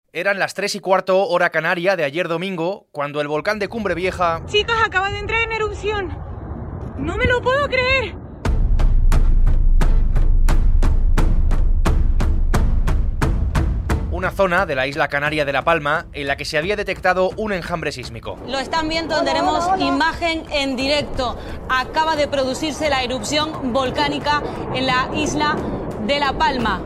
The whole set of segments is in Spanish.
Eran las 3:15 hora canaria de ayer domingo, cuando el volcán de Cumbre Vieja... Chicos, acaba de entrar en erupción. ¡No me lo puedo creer! Una zona de la isla canaria de La Palma en la que se había detectado un enjambre sísmico. Lo están viendo, tenemos imagen en directo. Acaba de producirse la erupción volcánica en la isla de La Palma.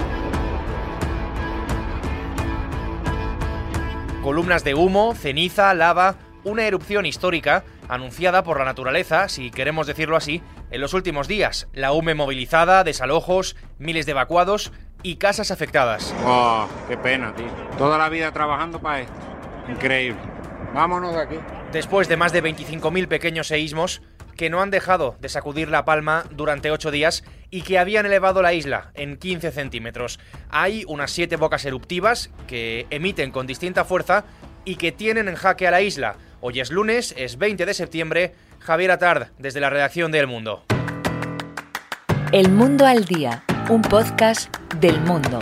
Columnas de humo, ceniza, lava, una erupción histórica anunciada por la naturaleza, si queremos decirlo así, en los últimos días. La UME movilizada, desalojos, miles de evacuados y casas afectadas. Oh, qué pena, tío. Toda la vida trabajando para esto. Increíble. Vámonos de aquí. Después de más de 25.000 pequeños seísmos que no han dejado de sacudir La Palma durante 8 días y que habían elevado la isla en 15 centímetros. Hay unas 7 bocas eruptivas que emiten con distinta fuerza y que tienen en jaque a la isla. Hoy es lunes, es 20 de septiembre. Javier Atard, desde la redacción de El Mundo. El Mundo al Día, un podcast del Mundo.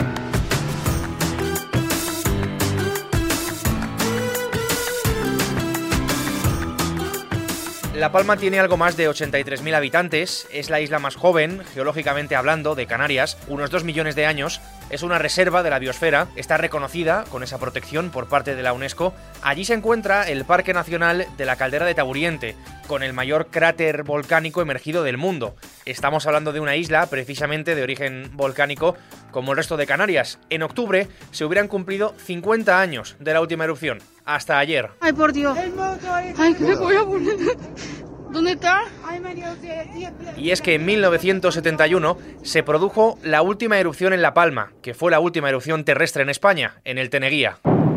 La Palma tiene algo más de 83.000 habitantes, es la isla más joven, geológicamente hablando, de Canarias, unos 2 millones de años, es una reserva de la biosfera, está reconocida con esa protección por parte de la UNESCO. Allí se encuentra el Parque Nacional de la Caldera de Taburiente, con el mayor cráter volcánico emergido del mundo. Estamos hablando de una isla precisamente de origen volcánico como el resto de Canarias. En octubre se hubieran cumplido 50 años de la última erupción, hasta ayer. ¡Ay, por Dios! ¡Ay, qué me voy a poner! ¿Dónde está? Y es que en 1971 se produjo la última erupción en La Palma, que fue la última erupción terrestre en España, en el Teneguía.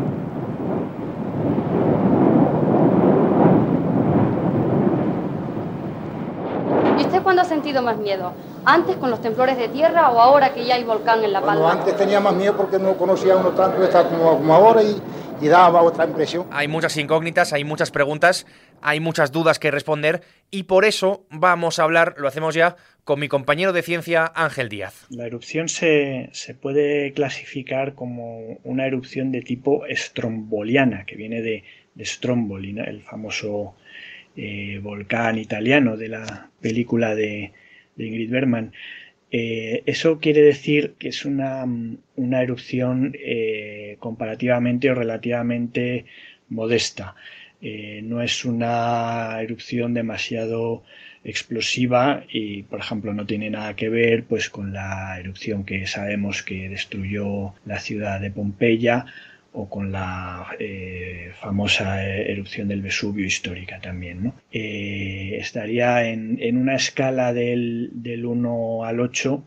¿Y usted cuándo ha sentido más miedo? ¿Antes con los temblores de tierra o ahora que ya hay volcán en La Palma? Bueno, antes tenía más miedo porque no conocía uno tanto como ahora y daba otra impresión. Hay muchas incógnitas, hay muchas preguntas, hay muchas dudas que responder y por eso vamos a hablar, lo hacemos ya, con mi compañero de ciencia Ángel Díaz. La erupción se puede clasificar como una erupción de tipo stromboliana, que viene de Stromboli, ¿no? El famoso volcán italiano de la película de Ingrid Bergman. Eso quiere decir que es una erupción comparativamente o relativamente modesta. No es una erupción demasiado explosiva y, por ejemplo, no tiene nada que ver pues con la erupción que sabemos que destruyó la ciudad de Pompeya o con la famosa erupción del Vesubio histórica también, ¿no? Estaría en una escala del 1 al 8.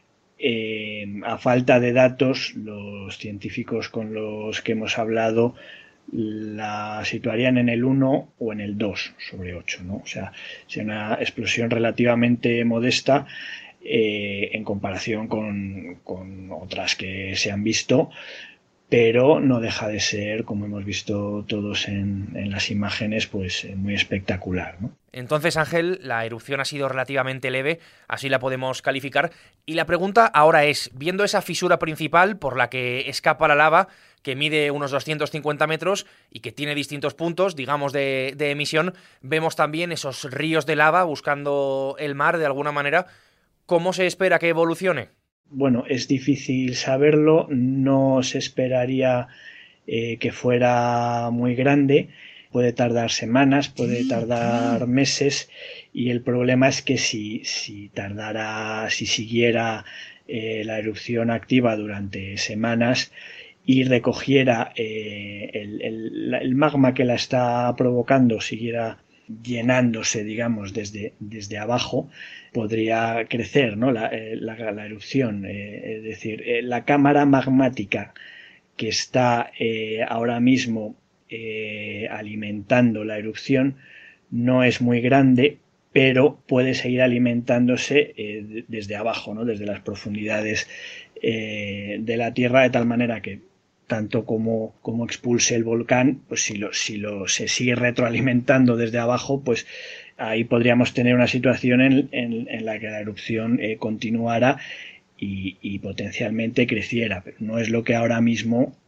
A falta de datos, los científicos con los que hemos hablado la situarían en el 1 o en el 2 sobre 8, ¿no? O sea, es una explosión relativamente modesta en comparación con otras que se han visto, pero no deja de ser, como hemos visto todos en las imágenes, pues muy espectacular, ¿no? Entonces, Ángel, la erupción ha sido relativamente leve, así la podemos calificar. Y la pregunta ahora es, viendo esa fisura principal por la que escapa la lava, que mide unos 250 metros y que tiene distintos puntos, digamos, de emisión, vemos también esos ríos de lava buscando el mar de alguna manera. ¿Cómo se espera que evolucione? Bueno, es difícil saberlo, no se esperaría que fuera muy grande, puede tardar semanas, puede tardar meses y el problema es que si siguiera la erupción activa durante semanas y recogiera el magma que la está provocando, siguiera llenándose, digamos, desde abajo, podría crecer, ¿no? la erupción. Es decir, la cámara magmática que está ahora mismo alimentando la erupción no es muy grande, pero puede seguir alimentándose desde abajo, ¿no? Desde las profundidades de la Tierra, de tal manera que tanto como expulse el volcán, pues si se sigue retroalimentando desde abajo, pues ahí podríamos tener una situación en la que la erupción continuara y potencialmente creciera, pero no es lo que ahora mismo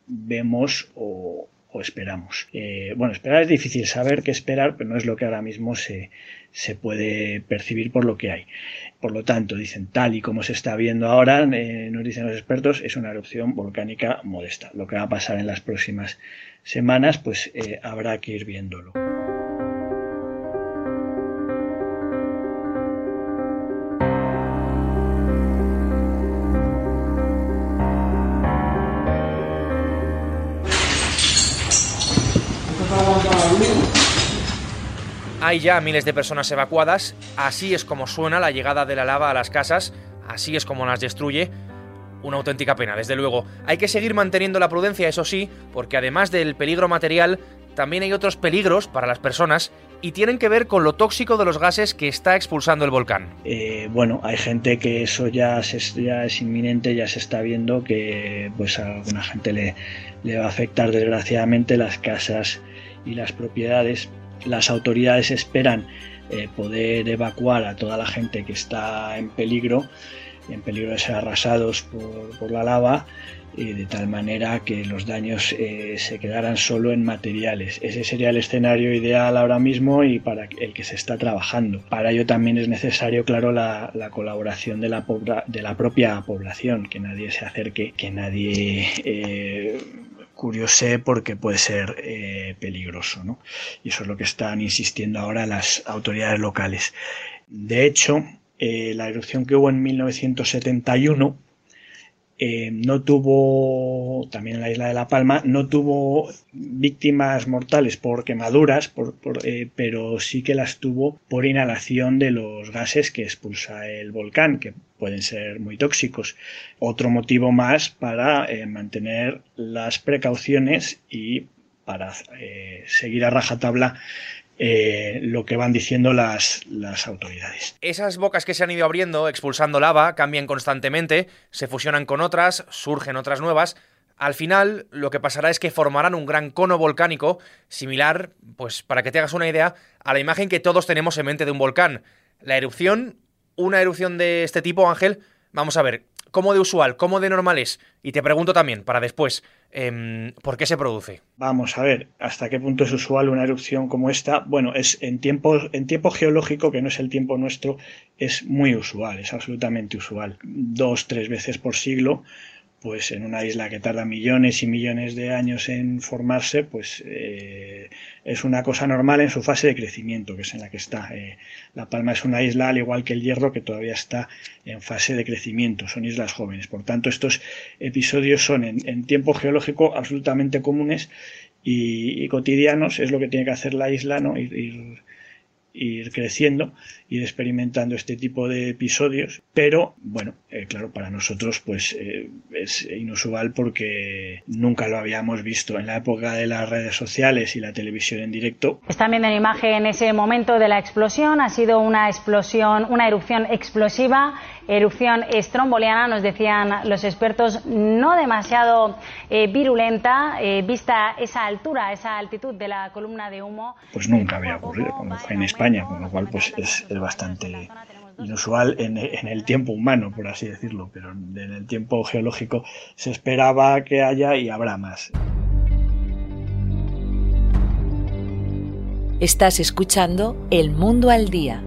vemos o esperamos. Bueno, esperar es difícil, saber qué esperar, pero no es lo que ahora mismo se puede percibir por lo que hay. Por lo tanto, dicen, tal y como se está viendo ahora, nos dicen los expertos, es una erupción volcánica modesta. Lo que va a pasar en las próximas semanas, pues habrá que ir viéndolo. Hay ya miles de personas evacuadas, así es como suena la llegada de la lava a las casas, así es como las destruye. Una auténtica pena, desde luego. Hay que seguir manteniendo la prudencia, eso sí, porque además del peligro material, también hay otros peligros para las personas y tienen que ver con lo tóxico de los gases que está expulsando el volcán. Bueno, hay gente que eso ya es inminente, ya se está viendo que pues a alguna gente le va a afectar desgraciadamente las casas y las propiedades. Las autoridades esperan poder evacuar a toda la gente que está en peligro de ser arrasados por la lava, de tal manera que los daños se quedaran solo en materiales. Ese sería el escenario ideal ahora mismo y para el que se está trabajando. Para ello también es necesario, claro, la colaboración de la propia población, que nadie se acerque, que nadie curiose porque puede ser peligroso, ¿no? Y eso es lo que están insistiendo ahora las autoridades locales. De hecho, la erupción que hubo en 1971 no tuvo, también en la isla de La Palma, no tuvo víctimas mortales por quemaduras, pero sí que las tuvo por inhalación de los gases que expulsa el volcán, que pueden ser muy tóxicos. Otro motivo más para mantener las precauciones y para seguir a rajatabla lo que van diciendo las autoridades. Esas bocas que se han ido abriendo, expulsando lava, cambian constantemente, se fusionan con otras, surgen otras nuevas. Al final, lo que pasará es que formarán un gran cono volcánico similar, pues para que te hagas una idea, a la imagen que todos tenemos en mente de un volcán. La erupción, una erupción de este tipo, Ángel, vamos a ver, ¿cómo de usual, cómo de normal es? Y te pregunto también, para después, ¿por qué se produce? Vamos a ver, ¿hasta qué punto es usual una erupción como esta? Bueno, es en tiempo geológico, que no es el tiempo nuestro, es muy usual, es absolutamente usual. 2-3 veces por siglo, pues en una isla que tarda millones y millones de años en formarse, pues es una cosa normal en su fase de crecimiento, que es en la que está. La Palma es una isla, al igual que el Hierro, que todavía está en fase de crecimiento, son islas jóvenes. Por tanto, estos episodios son en tiempo geológico absolutamente comunes y cotidianos. Es lo que tiene que hacer la isla, ¿no? Ir creciendo, ir experimentando este tipo de episodios, pero bueno, claro, para nosotros pues es inusual porque nunca lo habíamos visto. En la época de las redes sociales y la televisión en directo. Están viendo en imagen ese momento de la explosión. Ha sido una erupción explosiva, erupción stromboliana, nos decían los expertos, no demasiado virulenta, vista esa altura, esa altitud de la columna de humo. Pues nunca había ocurrido, como fue en España, con lo cual pues es bastante inusual en el tiempo humano, por así decirlo, pero en el tiempo geológico se esperaba que haya y habrá más. Estás escuchando El Mundo al Día.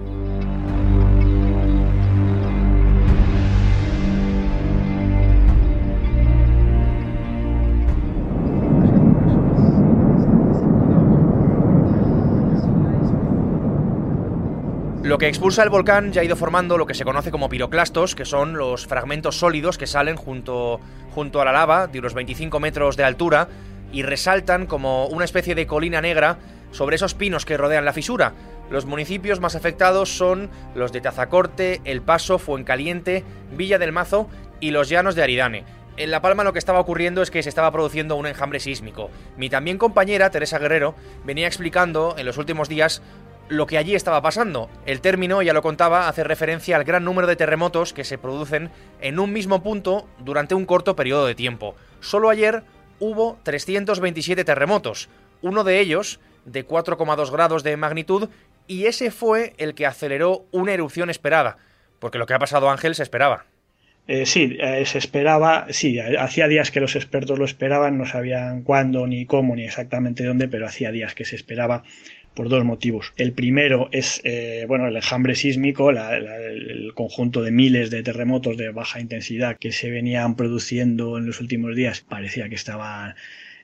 Lo que expulsa el volcán ya ha ido formando lo que se conoce como piroclastos, que son los fragmentos sólidos que salen junto a la lava de unos 25 metros de altura y resaltan como una especie de colina negra sobre esos pinos que rodean la fisura. Los municipios más afectados son los de Tazacorte, El Paso, Fuencaliente, Villa del Mazo y los llanos de Aridane. En La Palma lo que estaba ocurriendo es que se estaba produciendo un enjambre sísmico. Mi también compañera, Teresa Guerrero, venía explicando en los últimos días lo que allí estaba pasando. El término, ya lo contaba, hace referencia al gran número de terremotos que se producen en un mismo punto durante un corto periodo de tiempo. Solo ayer hubo 327 terremotos, uno de ellos de 4,2 grados de magnitud, y ese fue el que aceleró una erupción esperada, porque lo que ha pasado, Ángel, se esperaba. Sí, se esperaba, sí, hacía días que los expertos lo esperaban, no sabían cuándo, ni cómo, ni exactamente dónde, pero hacía días que se esperaba por dos motivos. El primero es el enjambre sísmico, el conjunto de miles de terremotos de baja intensidad que se venían produciendo en los últimos días, parecía que estaban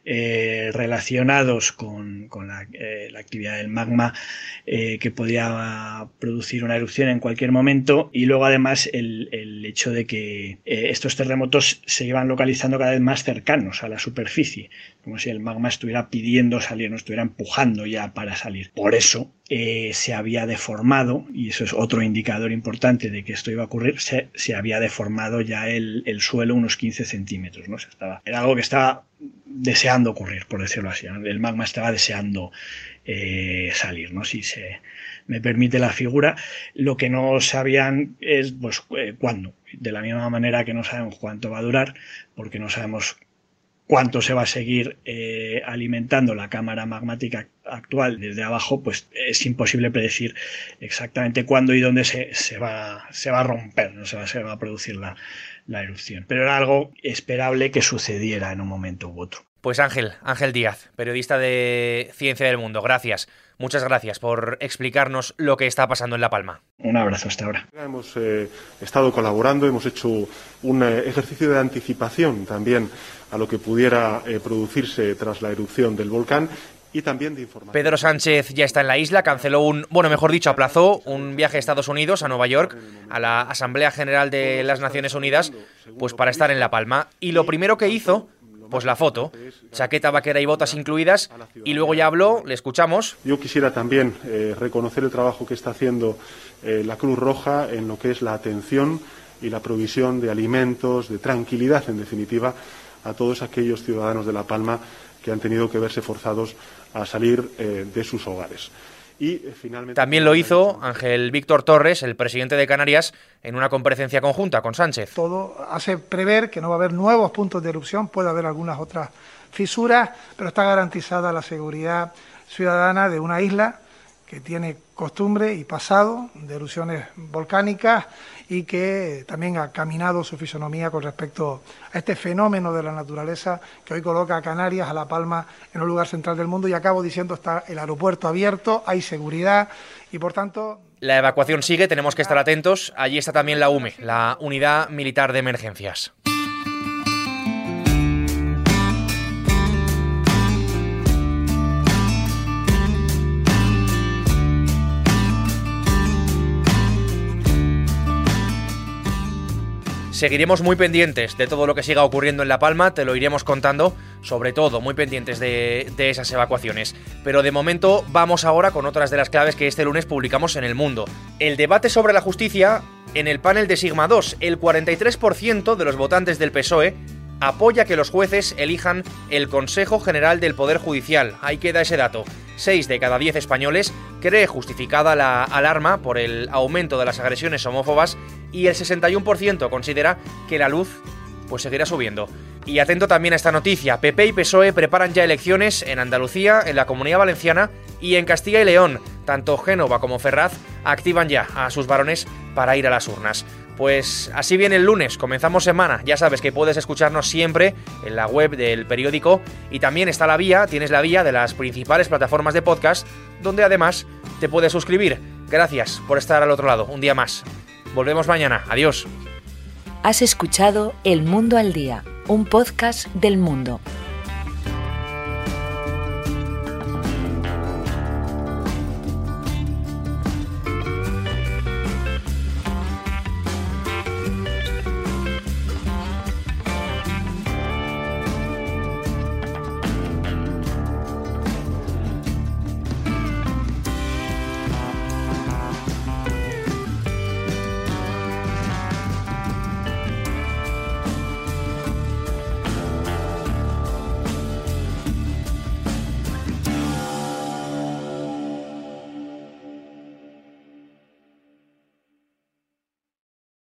relacionados con la actividad del magma que podía producir una erupción en cualquier momento, y luego además el hecho de que estos terremotos se iban localizando cada vez más cercanos a la superficie, como si el magma estuviera pidiendo salir, no estuviera empujando ya para salir. Por eso se había deformado, y eso es otro indicador importante de que esto iba a ocurrir, se había deformado ya el suelo unos 15 centímetros, ¿no? Era algo que estaba deseando ocurrir, por decirlo así, ¿no? El magma estaba deseando salir, ¿no? Si se me permite la figura. Lo que no sabían es pues cuándo, de la misma manera que no sabemos cuánto va a durar, porque no sabemos cuánto se va a seguir alimentando la cámara magmática actual desde abajo, pues es imposible predecir exactamente cuándo y dónde se va a romper, no se va a producir la erupción. Pero era algo esperable que sucediera en un momento u otro. Pues Ángel Díaz, periodista de Ciencia del Mundo, gracias. Muchas gracias por explicarnos lo que está pasando en La Palma. Un abrazo hasta ahora. Hemos estado colaborando, hemos hecho un ejercicio de anticipación también a lo que pudiera producirse tras la erupción del volcán y también de información. Pedro Sánchez ya está en la isla, aplazó un viaje a Estados Unidos, a Nueva York, a la Asamblea General de las Naciones Unidas, pues para estar en La Palma. Y lo primero que hizo, pues la foto, chaqueta vaquera y botas incluidas, y luego ya habló, le escuchamos. Yo quisiera también reconocer el trabajo que está haciendo la Cruz Roja en lo que es la atención y la provisión de alimentos, de tranquilidad, en definitiva, a todos aquellos ciudadanos de La Palma que han tenido que verse forzados a salir de sus hogares. Y finalmente también lo hizo Ángel Víctor Torres, el presidente de Canarias, en una comparecencia conjunta con Sánchez. Todo hace prever que no va a haber nuevos puntos de erupción, puede haber algunas otras fisuras, pero está garantizada la seguridad ciudadana de una isla que tiene costumbre y pasado de erupciones volcánicas y que también ha caminado su fisonomía con respecto a este fenómeno de la naturaleza que hoy coloca a Canarias, a La Palma, en un lugar central del mundo. Y acabo diciendo, está el aeropuerto abierto, hay seguridad y, por tanto... La evacuación sigue, tenemos que estar atentos. Allí está también la UME, la Unidad Militar de Emergencias. Seguiremos muy pendientes de todo lo que siga ocurriendo en La Palma, te lo iremos contando, sobre todo muy pendientes de esas evacuaciones. Pero de momento vamos ahora con otras de las claves que este lunes publicamos en El Mundo. El debate sobre la justicia en el panel de Sigma 2. El 43% de los votantes del PSOE apoya que los jueces elijan el Consejo General del Poder Judicial. Ahí queda ese dato. 6 de cada 10 españoles cree justificada la alarma por el aumento de las agresiones homófobas y el 61% considera que la luz pues seguirá subiendo. Y atento también a esta noticia, PP y PSOE preparan ya elecciones en Andalucía, en la Comunidad Valenciana y en Castilla y León. Tanto Génova como Ferraz activan ya a sus varones para ir a las urnas. Pues así viene el lunes, comenzamos semana. Ya sabes que puedes escucharnos siempre en la web del periódico y también está tienes la vía de las principales plataformas de podcast, donde además te puedes suscribir. Gracias por estar al otro lado, un día más. Volvemos mañana, adiós. Has escuchado El Mundo al Día, un podcast del Mundo.